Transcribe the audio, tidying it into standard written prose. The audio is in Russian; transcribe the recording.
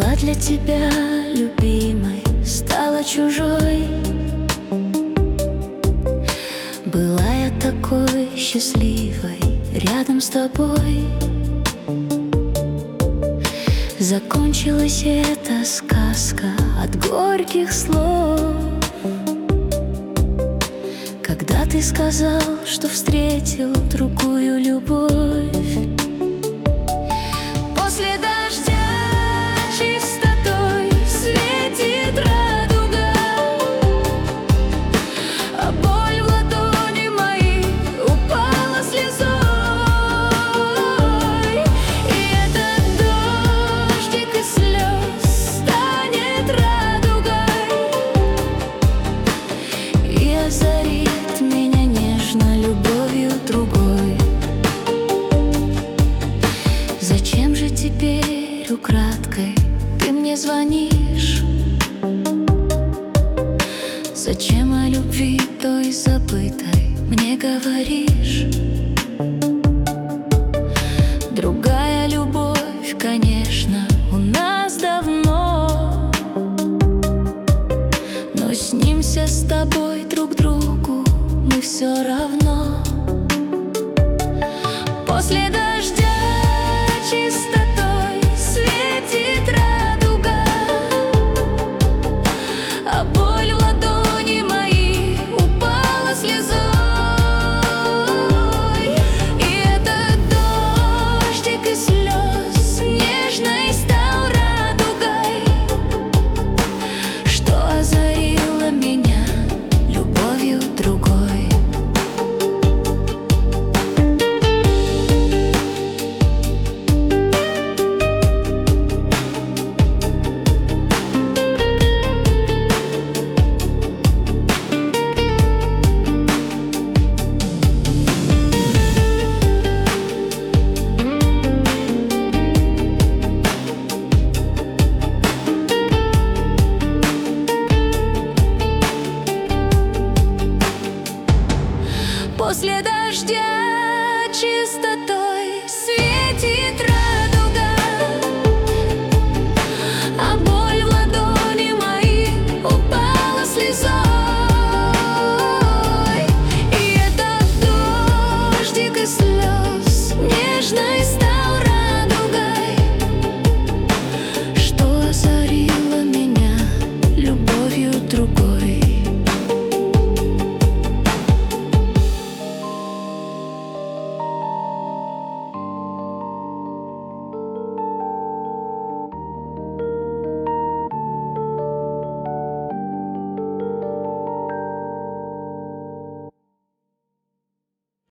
Была для тебя любимой, стала чужой. Была я такой счастливой рядом с тобой. Закончилась эта сказка от горьких слов, когда ты сказал, что встретил другую любовь. После дождя чистотой светит радуга, а боль в ладони моей упала слезой. И этот дождик из слез станет радугой и озарит меня нежно любовью другой. Зачем же теперь украдкой ты мне звонишь? Зачем о любви той забытой мне говоришь? Другая любовь, конечно, у нас давно, но снимся с тобой друг другу мы все равно. После дождя чистотой светит радуга, а боль в ладони моей упала слезой. И этот дождик из слез нежной стал радугой, что озарило меня любовью другой. После дождя